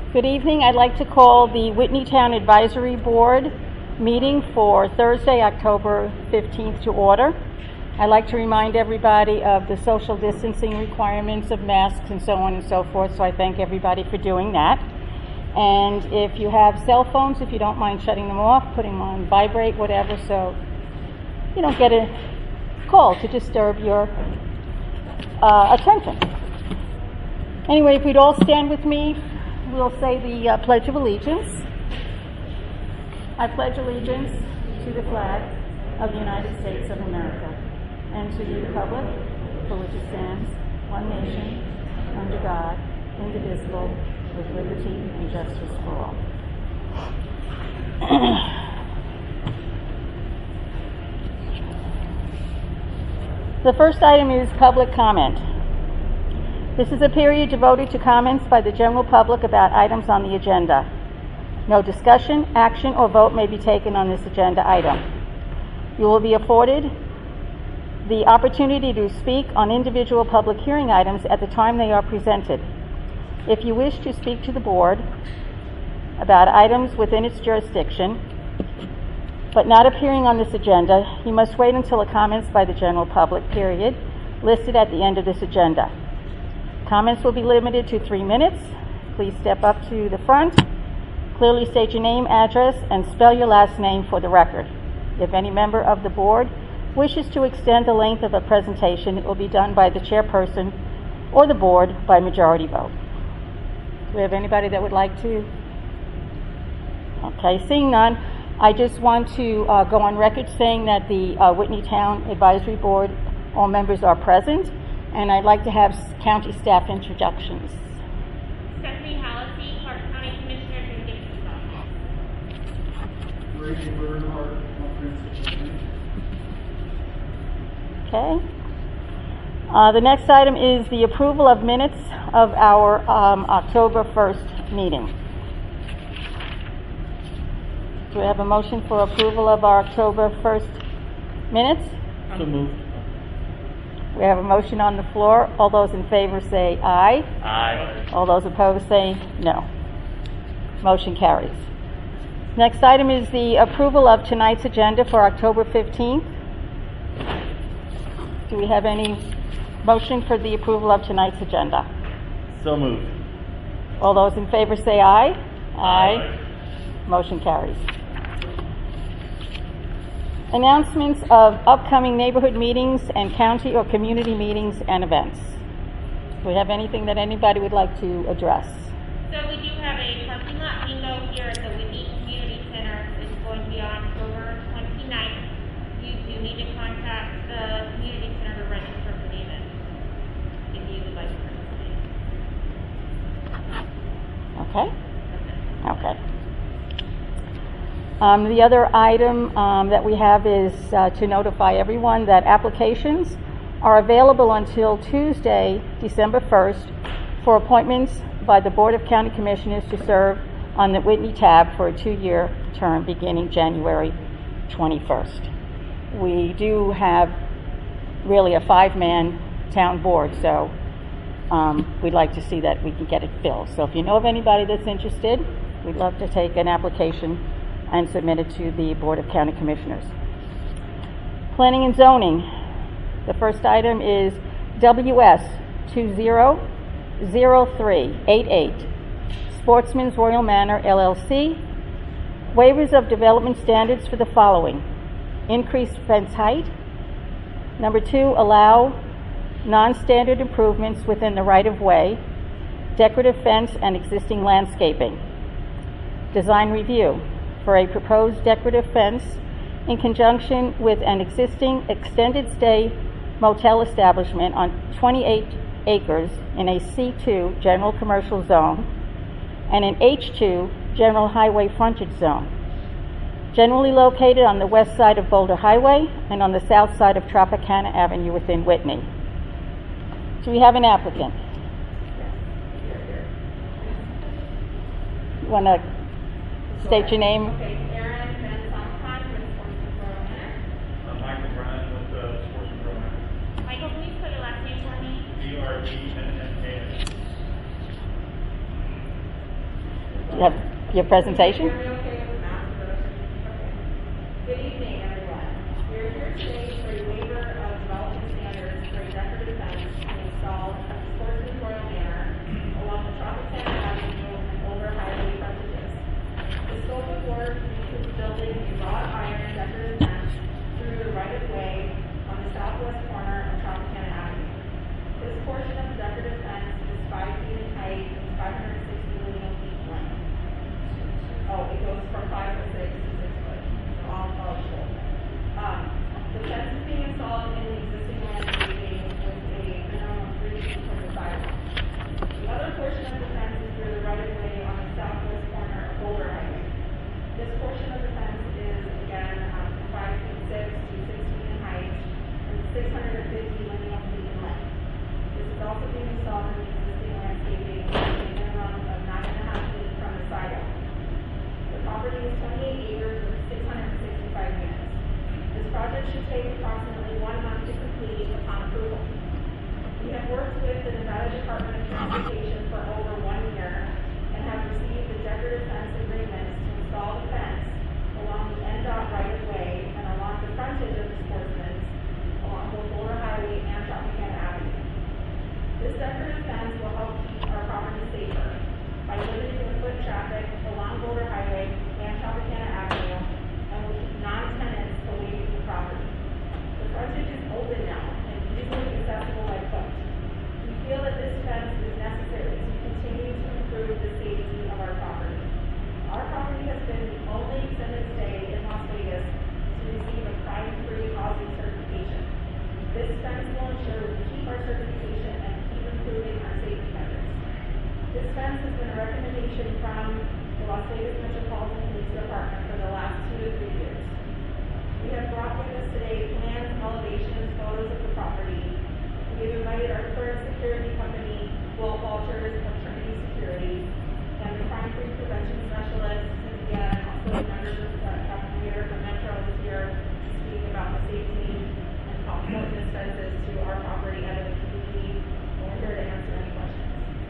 Good evening. I'd like to call the Whitney Town Advisory Board meeting for Thursday, October 15th to order. I'd like to remind everybody of the social distancing requirements of masks and so on and so forth, so I thank everybody for doing that. And if you have cell phones, if you don't mind shutting them off, putting them on vibrate, whatever, so you don't get a call to disturb your attention. Anyway, if we'd all stand with me, we'll say the Pledge of Allegiance. I pledge allegiance to the flag of the United States of America and to the republic for which it stands, one nation, under God, indivisible, with liberty and justice for all. The first item is public comment. This is a period devoted to comments by the general public about items on the agenda. No discussion, action, or vote may be taken on this agenda item. You will be afforded the opportunity to speak on individual public hearing items at the time they are presented. If you wish to speak to the board about items within its jurisdiction, but not appearing on this agenda, you must wait until the comments by the general public period listed at the end of this agenda. Comments will be limited to 3 minutes. Please step up to the front, clearly state your name, address, and spell your last name for the record. If any member of the board wishes to extend the length of a presentation, it will be done by the chairperson or the board by majority vote. Do we have anybody that would like to? Okay, seeing none, I just want to go on record saying that the Whitney Town Advisory Board, all members are present, and I'd like to have county staff introductions. Stephanie Hallisey, Clark County Commissioner, and Dixon's office. Brady Bernhardt, Okay. The next item is the approval of minutes of our October 1st meeting. Do we have a motion for approval of our October 1st minutes? So moved. We have a motion on the floor. All those in favor say aye. Aye. All those opposed say no. Motion carries. Next item is the approval of tonight's agenda for October 15th. Do we have any motion for the approval of tonight's agenda? So moved. All those in favor say aye. Aye. Motion carries. Announcements of upcoming neighborhood meetings and county or community meetings and events. Do we have anything that anybody would like to address? So we do have a parking lot bingo here at the Whitney Community Center. It's going to be on October 29th. You do need to contact the community center to register for the event if you would like to participate. Okay. Okay. The other item that we have is to notify everyone that applications are available until Tuesday, December 1st, for appointments by the Board of County Commissioners to serve on the Whitney tab for a 2-year term beginning January 21st. We do have really a 5-man town board, so we'd like to see that we can get it filled. So if you know of anybody that's interested, we'd love to take an application and submit it to the Board of County Commissioners. Planning and zoning. The first item is WS 200388, Sportsman's Royal Manor, LLC. Waivers of development standards for the following: increased fence height. Number 2, allow non-standard improvements within the right-of-way, decorative fence, and existing landscaping. Design review for a proposed decorative fence in conjunction with an existing extended stay motel establishment on 28 acres in a C2 general commercial zone and an H2 general highway frontage zone, generally located on the west side of Boulder Highway and on the south side of Tropicana Avenue within Whitney. Do we have an applicant? You want to state your name? Okay, Aaron Van Saltron with Sportsman's Royal Manor. Michael Bryan with Sportsman's Royal Manor. Michael, can you spell your last name for me? BRDNNAS. You have your presentation? Hear me okay with the map first? Okay. Good evening, everyone. We are here today for a waiver of development standards for a decorative fence to be installed at the Sportsman's Royal Manor along the Tropicana Avenue and Older Highway frontages. The scope of work includes building a wrought iron decorative fence through the right-of-way on the southwest corner of Tropicana Avenue. This portion of the decorative fence is 5 feet in height and 560 lineal feet in length. Oh, it goes from 5 foot 6 to 6 foot. So all eligible. The fence is being installed in the existing landscaping with a minimum of 3 feet from the sidewalk. The other portion of the fence is through the right-of-way on the southwest corner of Boulder Highway. This portion of the fence is again from 5 feet 6 to 6 feet in height and 650 lineal feet in length. This is also being installed in the existing landscaping with a minimum of 9.5 feet from the sidewalk. The property is 28 acres with 665 units. This project should take approximately 1 month to complete upon approval. We have worked with the Nevada Department of Transportation for over 1 year and have received the decorative fence agreements to install the fence along the NDOT right-of-way and along the frontage of the Sportsman's along both Boulder Highway and Tropicana Avenue. This decorative fence will help keep our property safer by limiting the foot traffic along Boulder Highway and Tropicana Avenue and will keep non-tenants away from the property. The frontage is open now and easily accessible by foot. We feel that this fence is necessary to continue to improve the safety of our property. Our property has been the only extended stay in Las Vegas to receive a crime-free housing certification. This fence will ensure we keep our certification and keep improving our safety measures. This fence has been a recommendation from the Las Vegas Metropolitan Police Department for the last 2 to 3 years. We have brought with us today plans, elevations, photos of the property. We have invited our current security company, Will Walters of Trinity Security, and the crime-free prevention specialist, Cynthia, and also members of Captain Mayor from Metro is here to speak about the safety and how important this fence is to our property and the community. And we're here to answer any questions.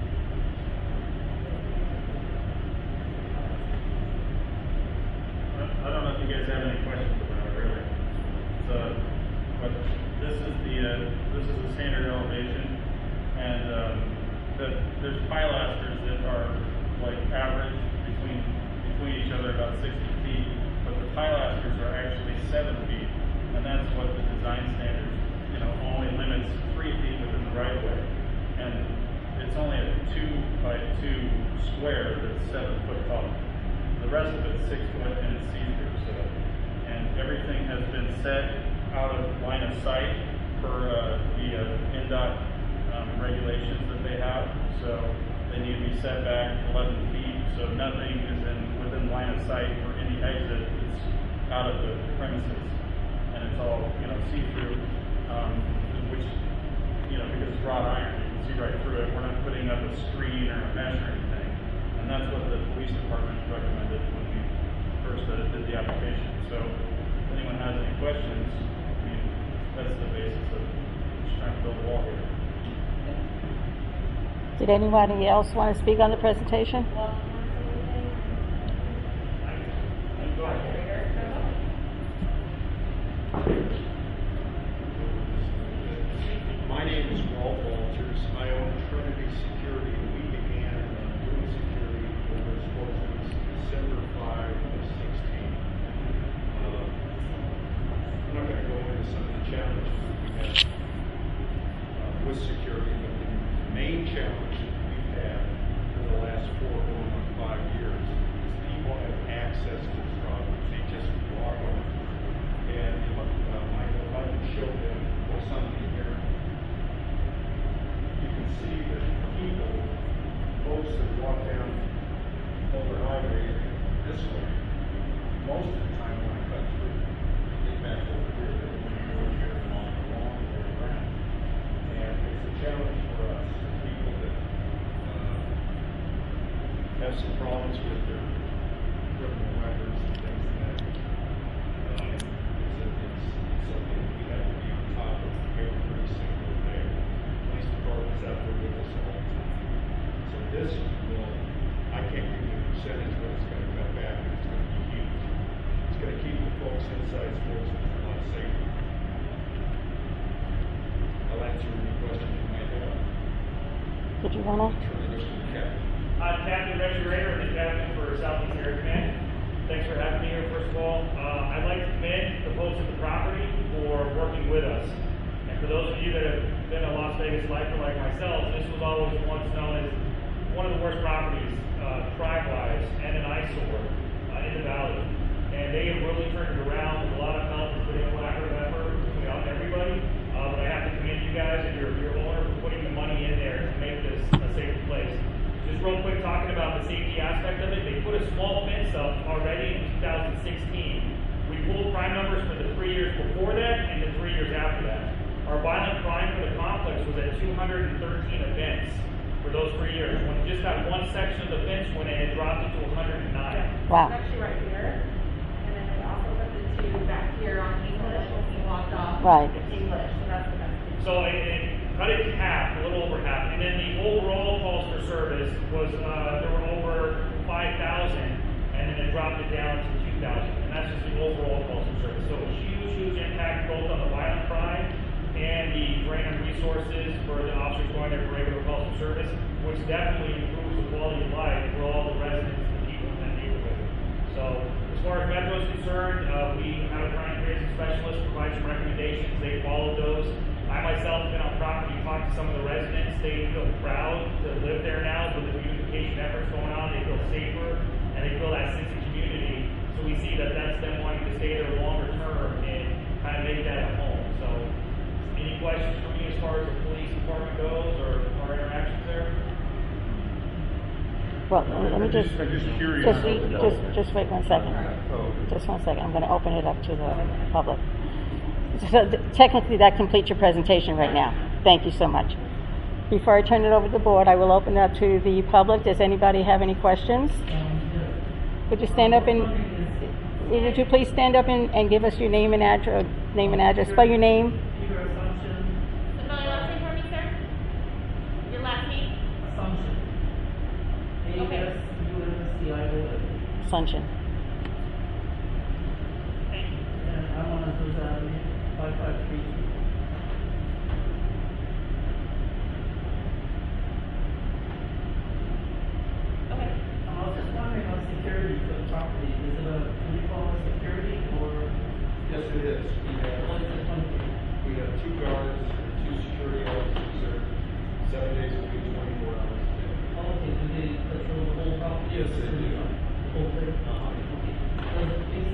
I don't know if you guys have any questions about it, really. But this is the standard elevation, and there's pilasters that are like average between each other about 60 feet, but the pilasters are actually 7 feet, and that's what the design standard, only limits 3 feet within the right of way, and it's only a 2 by 2 square that's 7 foot tall. The rest of it's 6 foot and it's see-through, and everything has been set out of line of sight for the NDOT regulations that they have. So they need to be set back 11 feet, so nothing is within line of sight for any exit that's out of the premises, and it's all see-through, which because it's wrought iron, you can see right through it. We're not putting up a screen or a mesh or anything. And that's what the police department recommended when we first did the application. So if anyone has any questions, that's the basis of just trying to build a wall here. Did anybody else want to speak on the presentation? My name is Walt Walters. I own Trinity Security. We began doing security over the Sportsman's December 5 of 16. I'm not going to go into some of the challenges that we had with security, but the main challenge that we've had for the last 4 going on 5 years is people have access to the property. They just walk over. And Michael, if I can show them what's on here, you can see that people, folks that walk down Boulder Highway this way, most of the time when I cut through, they get back over here, they're going over here and on the long way around. And it's a challenge for us, for people that have some problems with their criminal records and things like that. It's something that we have to be on top of every single day. Police departments out there with us all the time. So this will, I can't give you a percentage sports, inside sports, and a lot of safety. I'll answer any questions you might have. Did you want to? Turn it over to Captain. I'm Captain Reggie Rader, the captain for Southeast Air Command. Thanks for having me here, first of all. I'd like to commend the folks at the property for working with us. And for those of you that have been a Las Vegas lifer like myself, this was always once known as one of the worst properties, crime-wise, and an eyesore in the valley. And they have really turned it around with a lot of help and putting a collaborative effort between everybody. But I have to commend you guys and your owner for putting the money in there to make this a safer place. Just real quick, talking about the safety aspect of it, they put a small fence up already in 2016. We pulled crime numbers for the 3 years before that and the 3 years after that. Our violent crime for the complex was at 213 events for those 3 years. When just that one section of the fence went in, it dropped it to 109. Wow. It's actually right here. And then we also put the two back here on English when he walked off. Right. It's English, so that's the message. So it cut it in half, a little over half. And then the overall calls for service was, there were over 5,000, and then it dropped it down to 2,000. And that's just the overall calls for service. So a huge impact both on the violent crime and the drain on resources for the officers going there for regular calls for service, which definitely improves the quality of life for all the residents and people in that neighborhood. So as far as Metro is concerned, we have a crime prevention specialist provide some recommendations. They followed those. I myself have been on property, talked to some of the residents. They feel proud to live there now with the beautification efforts going on. They feel safer and they feel that sense of community. So we see that that's them wanting to stay there longer term and kind of make that a home. So any questions for me as far as the police department goes or our interactions there? Well, let me just, I'm just curious. just wait 1 second. Oh. Just 1 second. I'm going to open it up to the public. So technically, that completes your presentation right now. Thank you so much. Before I turn it over to the board, I will open it up to the public. Does anybody have any questions? Would you stand up and would you please stand up and give us your name and address? Spell your name. Spell your last name for me, sir? Your last name? Assumption. Okay. A-S-U-M-C-I-O-N. Assumption. Thank you. And I'm on Azusa Avenue, 5532. Okay. I was just wondering on security for the property. Is it a 24-hour security or? Yes, it is. Or is it 20? We have 2 guards, 2 security officers, 7 days a week, 24 hours a day. Oh, okay, do they patrol the whole property? Yes, they do. The whole thing? Okay. Does the police,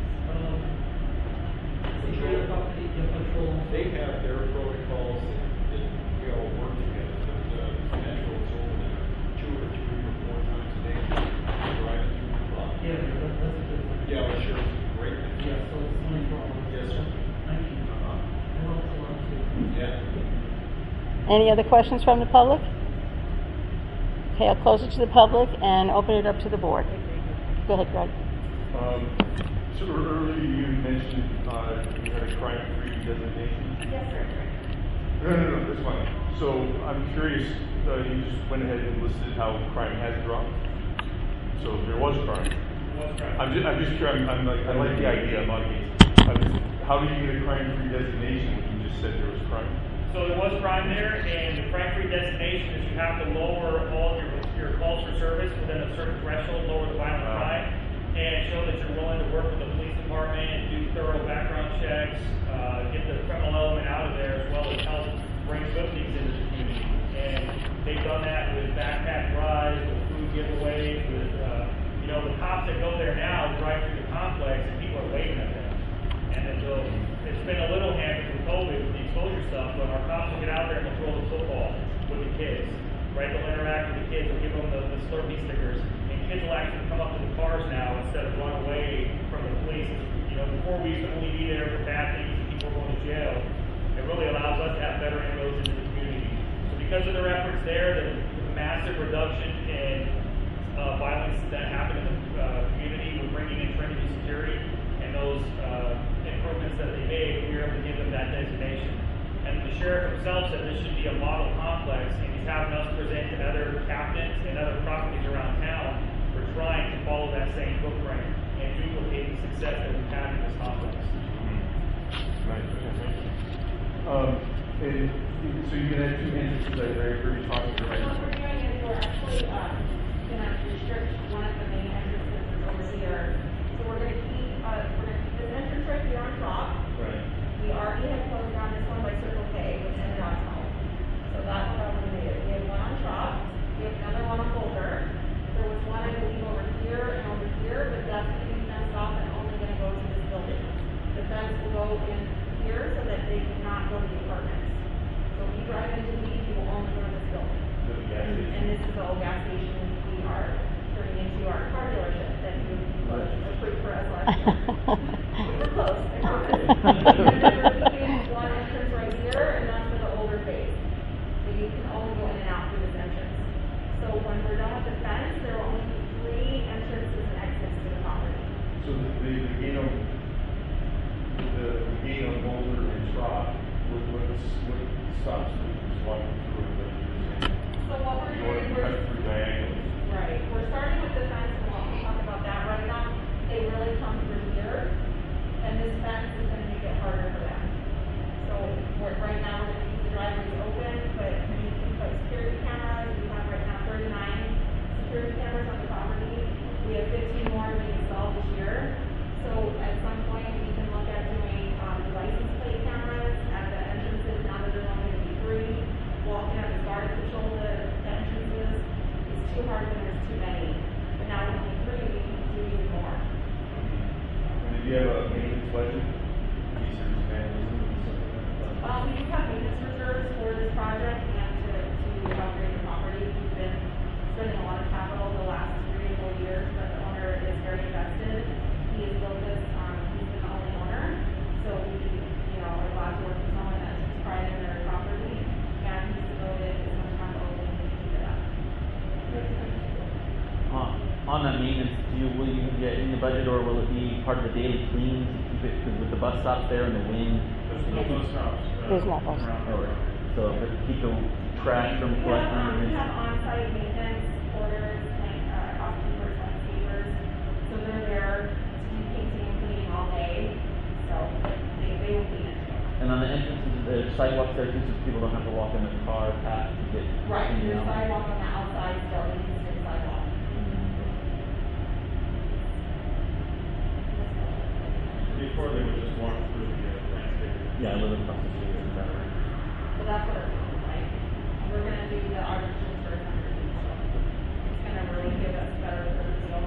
security property, they patrol? They have their protocols that we all work together, but Metro is over there 2 or 3 or 4 times a day, driving through the block. Yeah, that's a good one. Yeah, well, sure, it's great. Yeah, so it's 24 hours. Yes, sir. Thank you. That helps a lot too. Yeah. Any other questions from the public? Okay, I'll close it to the public and open it up to the board. Go ahead, Greg. So earlier you mentioned you had a crime-free designation. Yes, sir. No, that's fine. So I'm curious, you just went ahead and listed how crime has dropped. So there was crime. What's right? I'm just curious. I like the idea. How do you get a crime-free designation when you just said there was crime? So there was crime there, and the crime-free designation is you have to lower all your calls for service within a certain threshold, lower the violent crime, and show that you're willing to work with the police department, do thorough background checks, get the criminal element out of there, as well as help bring good things into the community. And they've done that with backpack rides, with food giveaways, with the cops that go there now drive through the complex, and people are waving at them. And then it's been a little hampered with COVID with the exposure stuff, but our cops will get out there and they'll throw the football with the kids, right? They'll interact with the kids, they'll give them the Slurpee stickers, and kids will actually come up to the cars now instead of run away from the police. Before we used to only be there for bad things and people going to jail. It really allows us to have better inroads into the community. So because of their efforts there, the massive reduction in violence that happened in the community with bringing in Trinity Security and those improvements that they made, we were able to give them that designation. And the sheriff himself said this should be a model complex, and he's having us present to other captains and other properties around town for trying to follow that same footprint. and duplicate the success that we've had in this complex. Right, okay, thank you. And so you're gonna have two entrances that are very talking So right what now. we're doing is we're actually, gonna restrict one of the main entrances over here. So we're gonna keep this entrance right here on top. Right. We already have closed down this one by Circle K, which ended on home. So that's what I'm gonna do. We have one on top, we have another one on Boulder. There was one I believe over here and over here, but that's gonna be fenced off and only gonna go to this building. The fence will go in here so that they cannot go to the apartments. So if you drive into these, you will only go to this building. And this is the old gas station we are turning into our car dealership that you approved for us last year. We're close, I promise. And then we're keeping one entrance right here, and that's for the older phase. So you can only go in and out through this entrance. So when we're done with the fence, there will only be 3 entrances and exits to the property. So the gate on Boulder and Straw, what stops you from just walking through it? So what we're You want doing, to cut through diagonally. right, we're starting with the fence, and we'll talk about that right now. They really come through here, and this fence is gonna make it harder for them. So right now, we're gonna keep the driveways open, but we need to put security cameras. We have right now 39 security cameras on the property. We have 15 more to be installed this year. So at some point, we can look at doing the license plate cameras at the entrances. Now that there's only gonna be 3, we'll have the guards patrol the entrances. It's too hard when there's too many. But now with only 3, we can do even more. And if you have a maintenance budget, pieces, vandalism, and stuff like that. We do have maintenance reserves for this project and to upgrade the property. We've been spending a lot of capital the last 3 or 4 years, but the owner is very invested. He has built this, he's been the only owner. So we, are glad to work with someone that takes pride in their property and he's devoted as much time to opening to keep it up. On that maintenance, will you get in the budget, or will it be part of the daily clean to keep it, because with the bus stops there and the wind? There's no bus stops. There's no bus. So to keep the trash from We collecting. have on-site maintenance, porters, housekeepers, landscapers, so they're there to keep painting and cleaning all day, so they will clean it. And on the entrances, there's sidewalks there too, so people don't have to walk in the car path to get Right, in and there's out. sidewalk on the outside, still, you can see the sidewalk. Before they would just walk through the landscape. Yeah, I live across the street. Is that right? So that's what it's looking like. We're gonna do the artificial turf underneath, so it's gonna really give us better feel.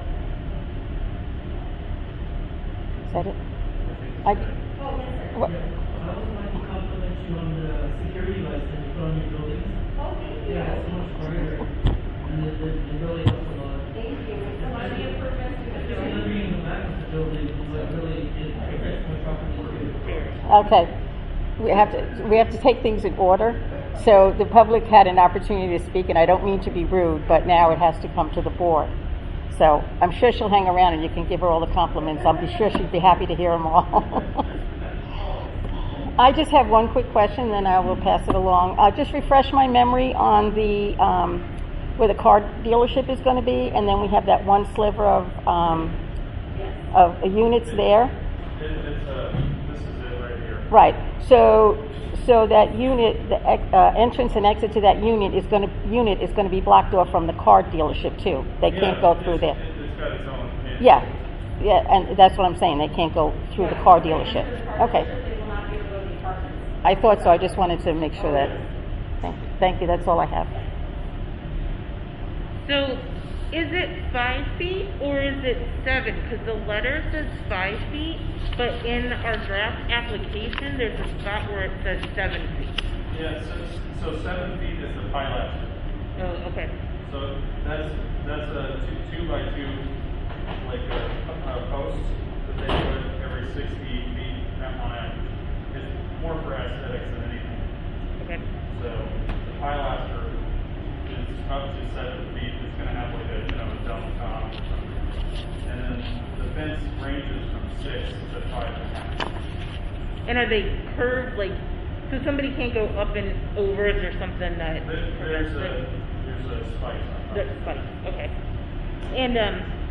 Is that it? Oh, I, yes, sir. what, I would like to compliment you on the security lights that you put on your buildings. Oh, thank you. Yeah, it's so much brighter, and it really helps a lot. Thank you. It's a lot of the improvements we've been Just doing. living in the back of the building, what really is protects my property too. okay. We have to take things in order. So the public had an opportunity to speak, and I don't mean to be rude, but now it has to come to the board. So I'm sure she'll hang around and you can give her all the compliments. I'll be sure she'd be happy to hear them all. I just have one quick question, then I will pass it along. Just refresh my memory on the where the car dealership is going to be, and then we have that one sliver of units there. This is it right here. Right. So that unit, the entrance and exit to that unit is going to be blocked off from the car dealership too. They can't go through there. It's got its own. Yeah, and that's what I'm saying. They can't go through the car dealership. Okay. They will not be able to go to the apartments. I thought so. I just wanted to make sure that. Thank you. That's all I have. So, is it 5 feet or is it 7? Because the letter says 5 feet, but in our draft application, there's a spot where it says 7 feet. Yeah, so 7 feet is the pilaster. Oh, okay. So that's a 2 by 2, like a post that they put every 60 feet on average. It's more for aesthetics than anything. Okay. So the pilaster is up to 7 feet. It's going to have like a dome top or something. And then the fence ranges from 6 to 5.5. And are they curved, like, so somebody can't go up and over? Is there something that There's a spike on top. There's spikes, okay. And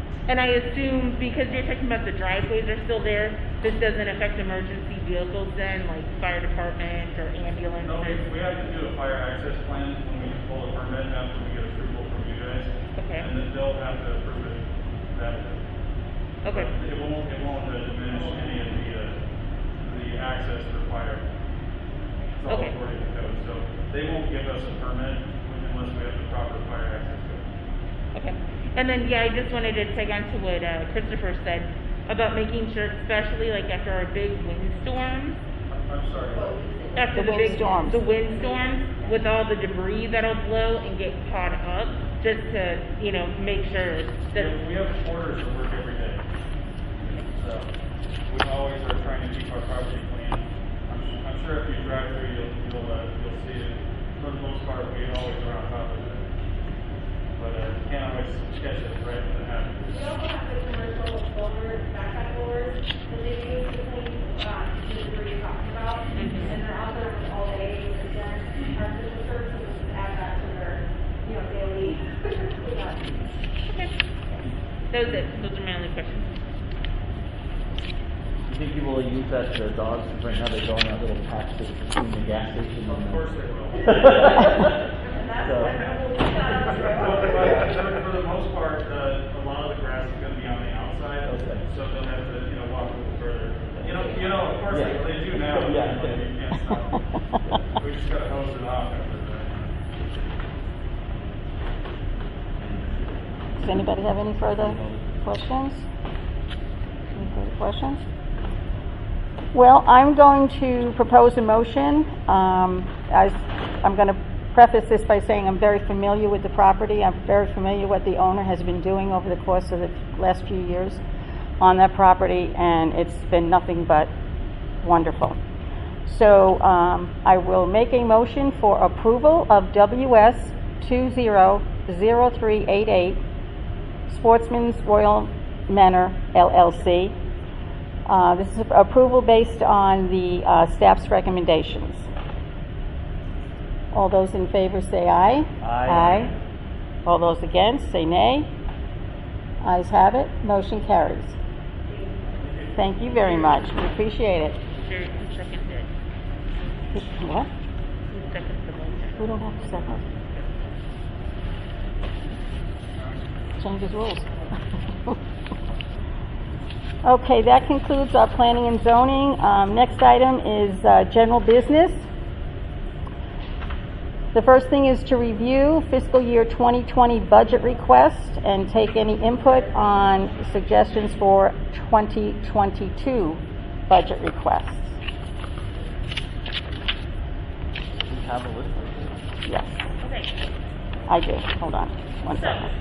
And I assume because you're talking about the driveways are still there, this doesn't affect emergency vehicles then, like fire department or ambulance? No, we have to do a fire access plan when we pull a permit after we get approval from you guys. Okay. And then they'll have to approve it. Okay. But it won't diminish any of the access for fire. It's all Okay. according to code. So they won't give us a permit unless we have the proper fire access code. Okay. And then, yeah, I just wanted to tag on to what Christopher said about making sure, especially like after our big windstorms, I'm sorry. after The windstorms. the windstorms, with all the debris that'll blow and get caught up, just to, make sure that. We have porters that work every day. So we always are trying to keep our property clean. I'm sure if you drive through, you'll see it. For the most part, we always are on top of it. But you can't always catch it right when it happens. We also have the commercial blowers, backpack blowers, that they use to clean, the debris you're talking about. And they're out there all day, and then our system services just add that to their, daily cleanup. Okay. That was it. Those are my only questions. You think people will use that to dogs? Because right now they go in that little patch that's between the gas station and Of course they will. For the most part, a lot of the grass is going to be on the outside, Okay. so they'll have to, walk a little further. Of course Yeah. they do now. Yeah. But you can't stop. We just got to hose it off after that. Does anybody have any further questions? Any further questions? Well, I'm going to propose a motion. I'm going to preface this by saying I'm very familiar with the property. I'm very familiar with what the owner has been doing over the course of the last few years on that property, and it's been nothing but wonderful. So I will make a motion for approval of WS 200388 Sportsman's Royal Manor LLC. This is approval based on the staff's recommendations. All those in favor say aye. Aye. All those against say nay. Ayes have it. Motion carries. Thank you very much. We appreciate it. Sure, who seconded it? What? Who seconded the motion? We don't have to second. Changes rules. Okay, that concludes our planning and zoning. Next item is general business. The first thing is to review fiscal year 2020 budget request and take any input on suggestions for 2022 budget requests. We have a list of them. Yes, Okay. I do. Hold on one So, second.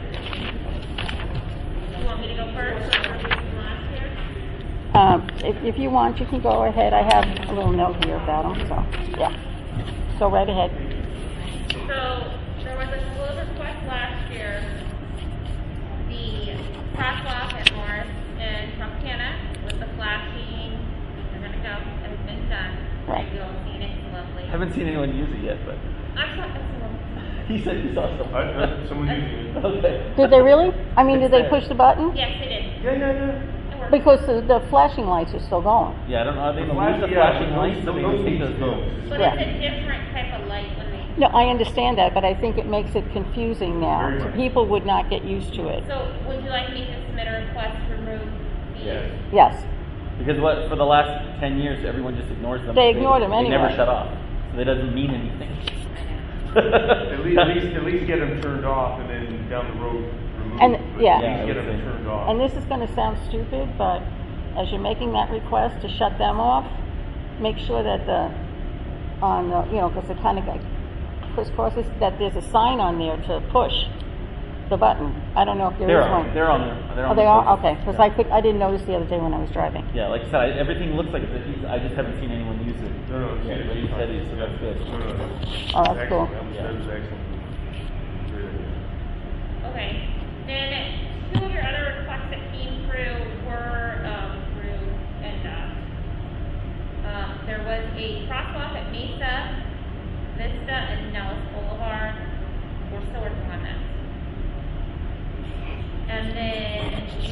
you want me to go first or from last year? If you want, you can go ahead. I have a little note here about them, so yeah. Go right ahead. So, there was a school request last year. The crosswalk at Morris and Tropicana with the flashing, they're gonna go, has been done. Right. You'll see it, it's lovely. Haven't seen anyone use it yet, but I'm sorry, he said he saw someone. Someone using it. Okay. Did they really? I mean, did they push the button? yes, it is. Yeah. It works. Because the flashing lights are still going. Yeah, I don't know. Are they The gonna use the flash- flashing yeah, lights? those- Or they those gonna take need those to home? go. But Yeah. it's a different type of light when they. No, I understand that, but I think it makes it confusing now. Very So much. people would not get used to it. So, would you like me to submit a request to remove the? Yes. Yes. Because for the last 10 years, everyone just ignores them. They ignore them They never anyway. shut off. So it doesn't mean anything. At least get them turned off and then down the road remove And- them. But yeah. At least get them turned off. And this is going to sound stupid, but as you're making that request to shut them off, make sure that because it kind of like crisscrosses, that there's a sign on there to push the button. I don't know if there is one. They're on there. Oh, they are? Okay, because I didn't notice the other day when I was driving. Yeah, like I said, everything looks like it's at least, I just haven't seen anyone use it. No, it's- Yeah, but you said it, so that's good. No. Oh, that's cool. That was excellent. Really. Okay. Then, two of your other requests that came through were, through NDOT. There was a crosswalk at Mesa, Vista, and Nellis Boulevard. We're still working on that. And then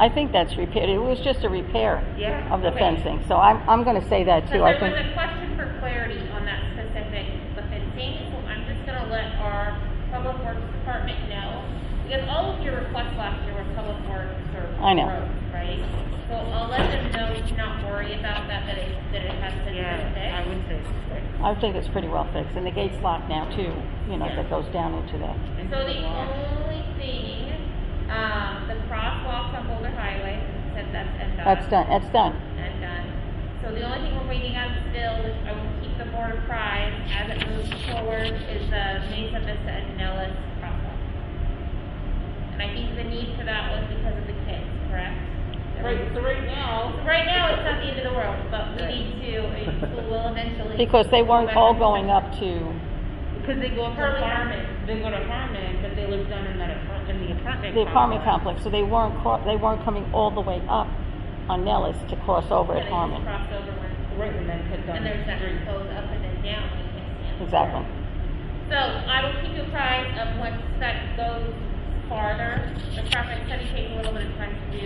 I think that's repaired. It was just a repair Yeah, of the okay. fencing, so I'm gonna say that too. I Because there think, was a question for clarity on that specific, the fencing, so I'm just gonna let our Public Works Department know, because all of your requests last year were Public Works or I know. roads, right? So I'll let them know to not worry about that, that it has been fixed. I would say so. I think it's pretty well fixed, and the gate's locked now too, you know, that goes down into that. So the only thing, the crosswalks on Boulder Highway, said that's done. That's done. And done. So the only thing we're waiting on still, which I will keep the board apprised as it moves forward, is the Mesa Vista and Nellis crosswalk. And I think the need for that was because of the kids, correct? Right, so right now, So right now, it's not the end of the world, but we need to, school will eventually. Because they weren't go back all and- going up to, because they go to Curly apartment, they go to apartment, but they live down in that in the apartment. the apartment complex, so they weren't coming all the way up on Nellis to cross over Yeah, at they Harmon. just crossed over when, Right, and then put down and there's the that street. goes up and then down, you can't stand it. Exactly. So I will keep you apprised of once that goes farther. The traffic study takes a little bit of time to do.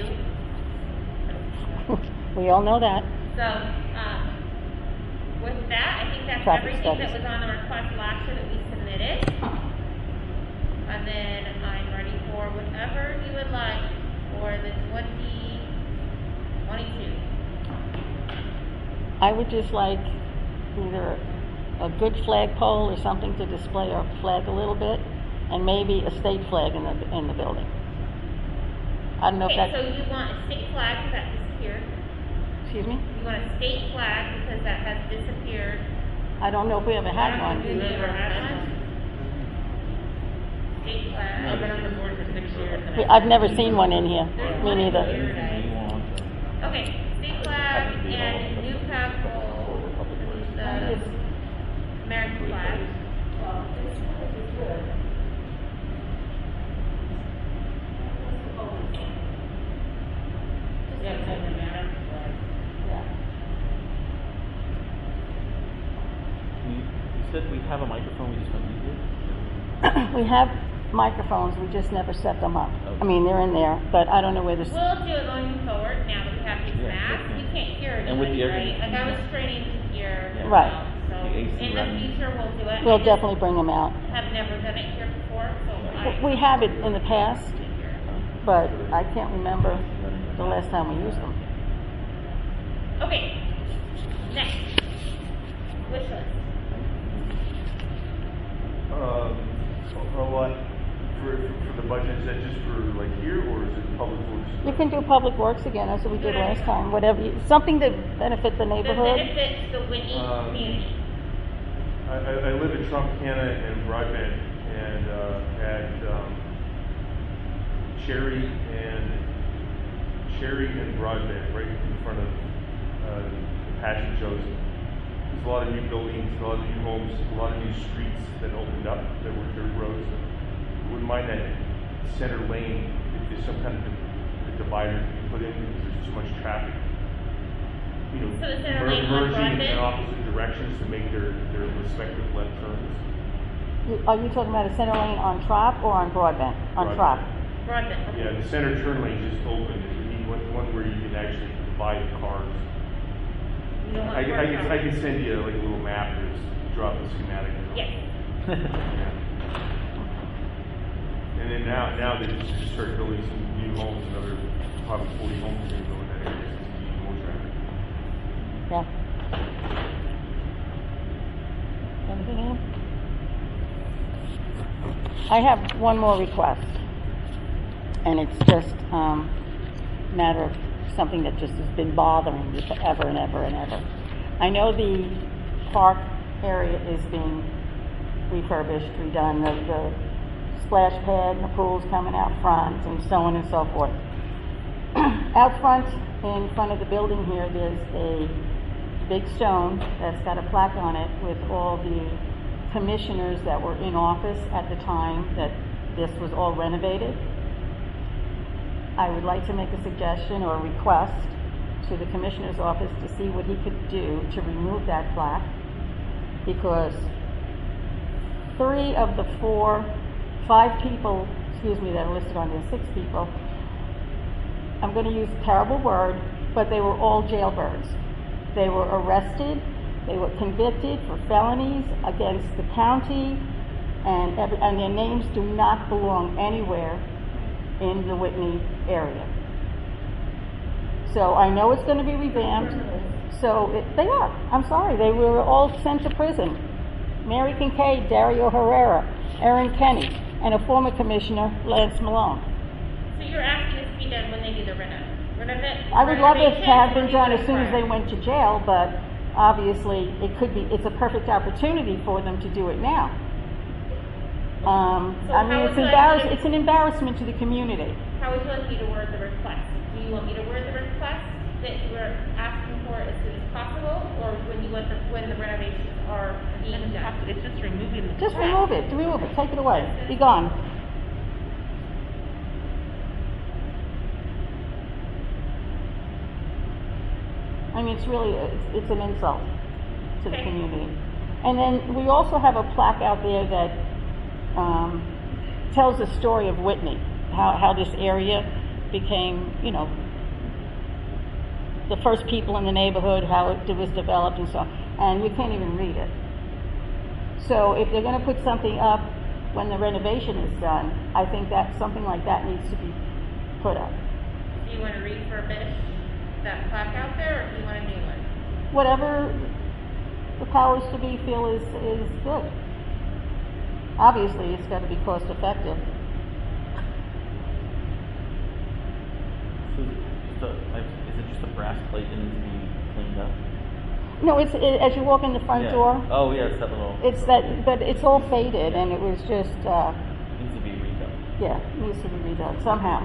We all know that. So, with that, I think that's Traffic everything that studies. was on the request last year that we submitted. And then I'm ready for whatever you would like for the 2022. I would just like either a good flagpole or something to display our flag a little bit, and maybe a state flag in the building. I don't know if Okay, that's, so you want a state flag because that disappeared. excuse me? You want a state flag because that has disappeared. I don't know if we ever had one. Did you ever have one? State I've been flag. on the board for 6 years. And I've never seen one in here, There's me one neither. here, guys. Okay, state flag and Newcastle, the American flag. Yeah, it doesn't matter. You said we have a microphone, we just don't use it? We have microphones, we just never set them up. I mean, they're in there, but I don't know where this, We'll do it going forward now that we have these Yeah, masks. yeah. You can't hear And with anybody, the air right? Like I was conditioning. training to hear. Yeah. Right. So The AC in the running. future, we'll do it. we'll I just definitely bring them out. have never done it here before, so I. We have it in the past, but I can't remember the last time we used them. Okay, next. Wish list. For what? For the budget, is that just for like here, or is it public works? You can do public works again, as we did last time, whatever, something to benefit the The neighborhood. benefits the Whitney community. I live in Trumpana and Broadbent, and at Cherry and Broadbent, right in front of Passion Joe's. There's a lot of new buildings, a lot of new homes, a lot of new streets that opened up that were dirt roads. I wouldn't mind that center lane if there's some kind of a divider you put in because there's too much traffic. You know, So the center lane on merging in Broadbent? opposite directions to make their respective left turns. Are you talking about a center lane on Trop or on Broadbent? On Trop. Broadbent. Okay. Yeah, the center turn lane just opened. You need one where you can actually divide the cars. You don't want I traffic. can send you like a little map or just drop the schematic. Yes. Yeah. And then now they just start building some new homes, another probably 40 homes are going to go in that area since you need more traffic. Yeah. Anything else? I have one more request, and it's just a matter of something that just has been bothering me forever and ever and ever. I know the park area is being refurbished, redone, the splash pad and the pool's coming out front, and so on and so forth. Out front, in front of the building here, there's a big stone that's got a plaque on it with all the commissioners that were in office at the time that this was all renovated. I would like to make a suggestion or a request to the commissioner's office to see what he could do to remove that plaque, because 5 people, that are listed on there, 6 people, I'm going to use a terrible word, but they were all jailbirds. They were arrested, they were convicted for felonies against the county, and their names do not belong anywhere in the Whitney area. So I know it's going to be revamped. So they are. I'm sorry. They were all sent to prison. Mary Kincaid, Dario Herrera, Erin Kenny, and a former commissioner, Lance Malone. So you're asking this to be done when they do the renovation? I would love it to have been done as soon as they went to jail, but obviously it's a perfect opportunity for them to do it now. It's an embarrassment to the community. How would you like me to word the request? Do you want me to word the request that you are asking for as soon as possible, or when the renovations are being done? It's just removing the. Just remove it. Remove it. Take it away. Be gone. I mean, it's an insult to the community. And then we also have a plaque out there that tells the story of Whitney, how this area became, the first people in the neighborhood, how it was developed and so on. And you can't even read it. So if they're going to put something up when the renovation is done, I think that something like that needs to be put up. Do you want to refurbish that plaque out there, or do you want a new one? Whatever the powers to be feel is good. Obviously, it's got to be cost effective. So is it just a brass plate that needs to be cleaned up? No, as you walk in the front door. Oh yeah, it's that little. It's that, but it's all faded, and it was just. Needs to be redone. Yeah, it needs to be redone somehow.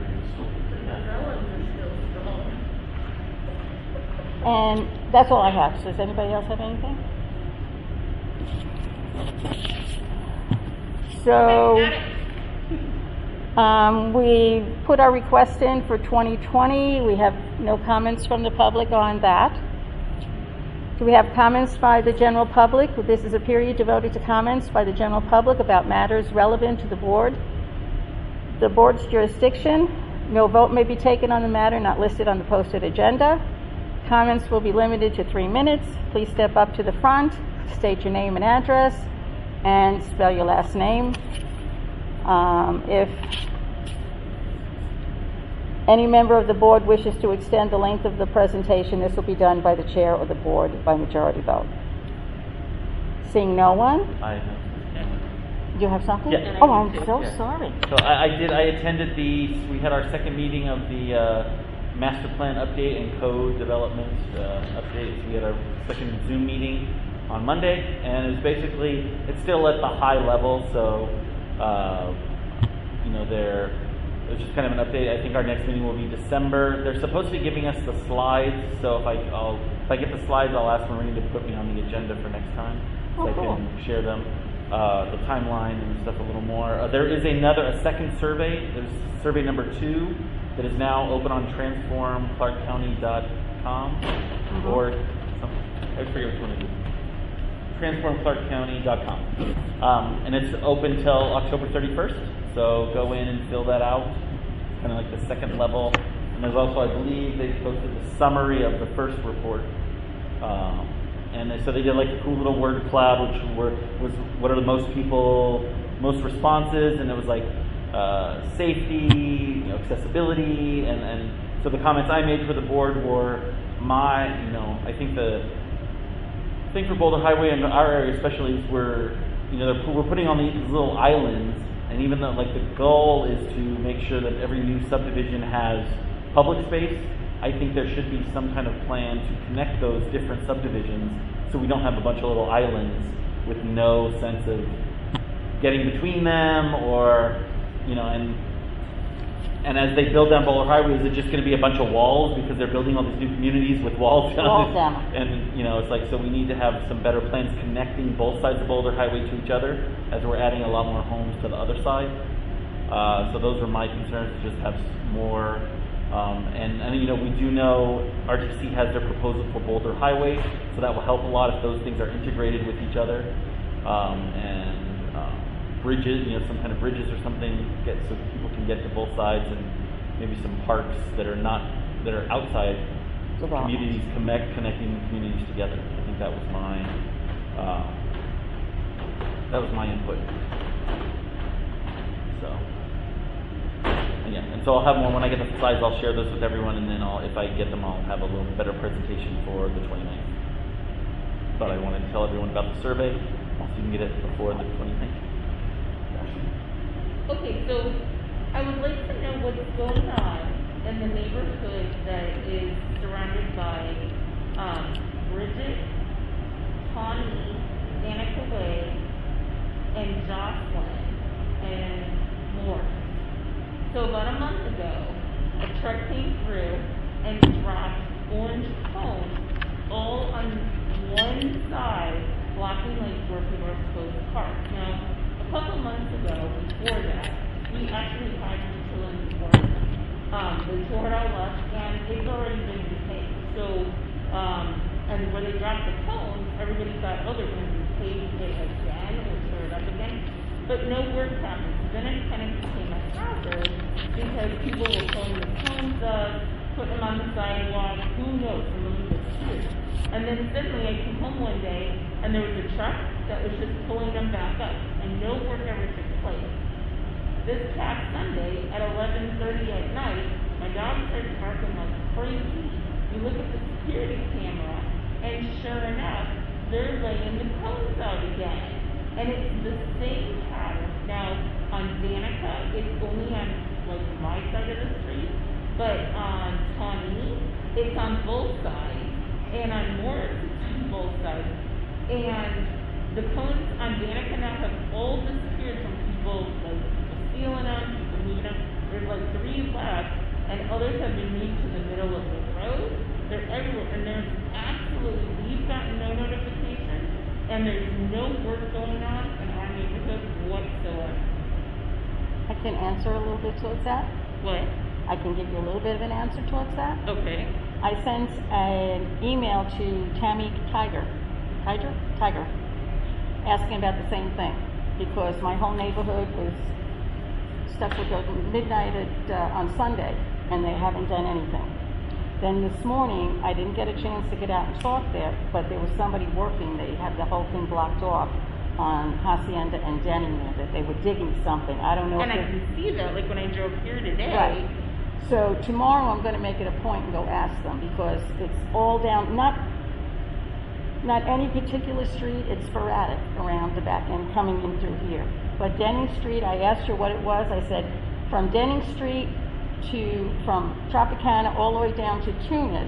And that's all I have. Does anybody else have anything? So, we put our request in for 2020. We have no comments from the public on that. Do we have comments by the general public? This is a period devoted to comments by the general public about matters relevant to the board. The board's jurisdiction. No vote may be taken on the matter not listed on the posted agenda. Comments will be limited to 3 minutes. Please step up to the front, state your name and address, and spell your last name. If any member of the board wishes to extend the length of the presentation, this will be done by the chair or the board by majority vote. Seeing no one? I have. Do you have something? Yeah. Oh, I'm so sorry. So I attended we had our second meeting of the master plan update and code development update. We had our second Zoom meeting on Monday, and it was it's still at the high level, so it was just kind of an update. I think our next meeting will be December. They're supposed to be giving us the slides, so if I get the slides, I'll ask Maureen to put me on the agenda for next time, so I can share them, the timeline and stuff a little more. There is a second survey. There's survey number 2 that is now open on transformclarkcounty.com or I forget which one it is. transformclarkcounty.com. And it's open till October 31st, so go in and fill that out. It's kind of like the second level. And there's also, I believe, they posted the summary of the first report. So they did like a cool little word cloud, which was what are the most responses, and it was like safety, accessibility, and so the comments I made for the board were I think the thing for Boulder Highway and our area especially is we're putting on these little islands, and even though the goal is to make sure that every new subdivision has public space, I think there should be some kind of plan to connect those different subdivisions so we don't have a bunch of little islands with no sense of getting between them, or and as they build down Boulder Highway, is it just going to be a bunch of walls because they're building all these new communities with walls down? And it's so we need to have some better plans connecting both sides of Boulder Highway to each other as we're adding a lot more homes to the other side. So those are my concerns, to just have more. We do know RTC has their proposal for Boulder Highway, so that will help a lot if those things are integrated with each other. Bridges, some kind of bridges or something, so people can get to both sides, and maybe some parks that are outside Development. communities, connecting communities together. I think that was my input. So, and so I'll have more when I get the slides. I'll share those with everyone, and then if I get them, I'll have a little better presentation for the 29th. But I wanted to tell everyone about the survey, so you can get it before the 29th. Okay, so I would like to know what's going on in the neighborhood that is surrounded by Bridget, Tawny, Danica Way, and Jocelyn, and more. So about a month ago, a truck came through and dropped orange cones all on one side, blocking like where people are supposed to park. Now, a couple months ago, before that, we actually had utilities work. They tore it all up, and it's already been repaid. So, and when they dropped the cones, everybody thought, oh, they're going to repay it again or tear it up again. But no work happened. So then it kind of became a hazard because people were pulling the cones up, putting them on the sidewalk, who knows, from a little bit. And then suddenly I came home one day and there was a truck that was just pulling them back up and no work ever took place. This past Sunday at 11:30 at night, my dog started barking like crazy. You look at the security camera and sure enough, they're laying the cones out again. And it's the same pattern. Now on Danica, it's only on like my side of the street, but on Tawny, it's on both sides. And on Morris, it's on both sides. And the cones on Danica now have all disappeared from people, like people stealing them, people moving them. There's like 3 left, and others have been moved to the middle of the road. They're everywhere, and there's absolutely, we've gotten no notification, and there's no work going on in our neighborhood whatsoever. I can answer a little bit towards that. What? I can give you a little bit of an answer towards that. Okay. I sent an email to Tammy Tiger, asking about the same thing, because my whole neighborhood was stuck with midnight on Sunday, and they haven't done anything. Then this morning, I didn't get a chance to get out and talk there, but there was somebody working. They had the whole thing blocked off on Hacienda and Denning there, that they were digging something. I don't know And if I can see that, like when I drove here today. Right. So tomorrow I'm going to make it a point and go ask them, because it's all down, not any particular street, it's sporadic around the back end coming in through here. But Denning Street, I asked her what it was. I said from Denning Street from Tropicana all the way down to Tunis,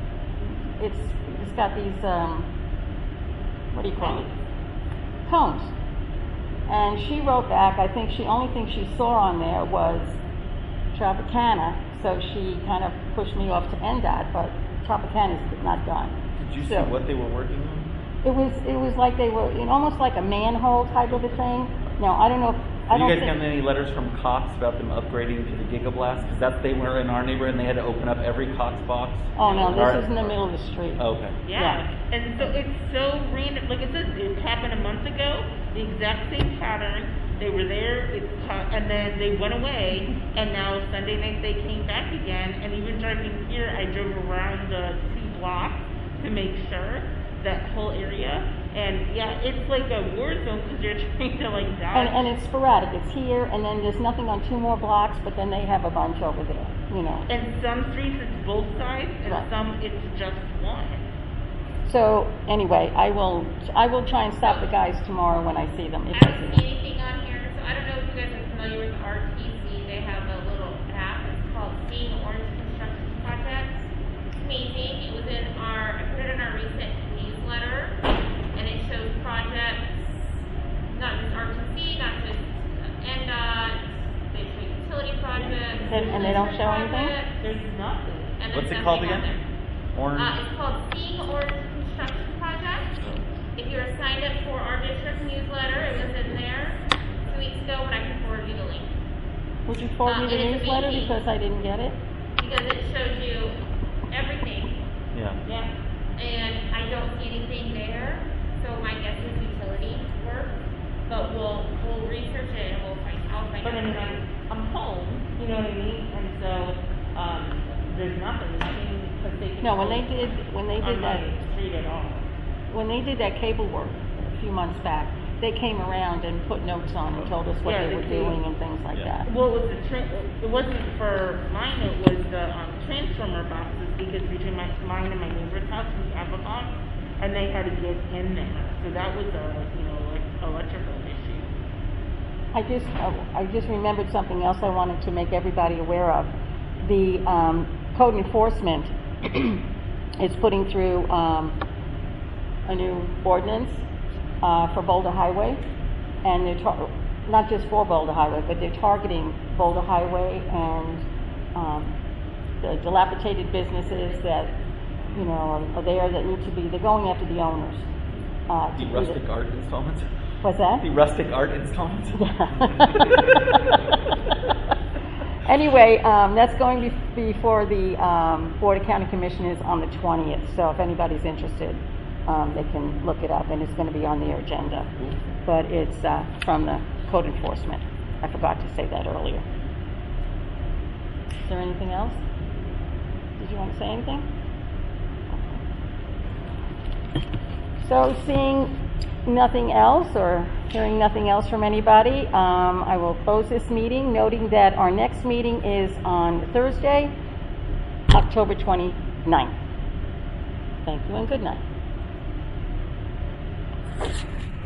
it's got these, what do you call it? Cones. And she wrote back, I think only thing she saw on there was Tropicana, so she kind of pushed me off to NDOT, but Tropicana's not done. Did you see what they were working on? It was like they were in almost like a manhole type of a thing. Now I don't know. Have you guys gotten any letters from Cox about them upgrading to the Gigablast? Because they were in our neighborhood and they had to open up every Cox box. Oh no, this is in the middle of the street. Oh, okay. Yeah. And so it's so random. Like it says, it happened a month ago. The exact same pattern. They were there, and then they went away, and now Sunday night they came back again. And even driving here, I drove around the 2 blocks to make sure, that whole area. And yeah, it's like a war zone because you're trying to like dodge. And it's sporadic. It's here, and then there's nothing on 2 more blocks, but then they have a bunch over there, you know. And some streets it's both sides, and Right. some it's just one. So anyway, I will try and stop the guys tomorrow when I see them. If I I don't see see them. anything on here, so I don't know if you guys are familiar with RTC. They have a little app. It's called Seeing Orange Construction Projects. It's amazing. It was I put it in our recent newsletter, and it shows projects, not just RTC, not just NDOT. They show utility projects. And they don't show anything? projects, There's nothing. And What's there's it called nothing on again? there. Orange. It's called Seeing Orange Construction Project. If you're signed up for our district newsletter, it was in there 2 weeks ago, but I can forward you the link. Would you forward me the it is newsletter amazing. because I didn't get it? Because it shows you everything, Yeah. Yeah. and I don't see anything there, so my guess is utility work. But we'll research it and I'll find But I mean, out. I'm home, you know what I mean? And so No, when they did on that, my street at all. when they did that cable work a few months back, they came around and put notes on and told us what Yeah, they were they did. doing and things like Yeah. that. Well, it wasn't for mine, it was the transformer boxes, because between mine and my neighbor's house was Avacon, and they had to get in there. So that was a, electrical issue. I just remembered something else I wanted to make everybody aware of. The code enforcement is putting through a new ordinance for Boulder Highway, and they're not just for Boulder Highway, but they're targeting Boulder Highway and the dilapidated businesses that are there that need to be. They're going after the owners. The rustic art installments? What's that? The rustic art installments? Anyway, that's going to be before the Board of County Commissioners on the 20th. So if anybody's interested, they can look it up, and it's going to be on their agenda. But it's from the code enforcement. I forgot to say that earlier. Is there anything else? Did you want to say anything? So seeing nothing else or hearing nothing else from anybody, I will close this meeting, noting that our next meeting is on Thursday, October 29th. Thank you and good night.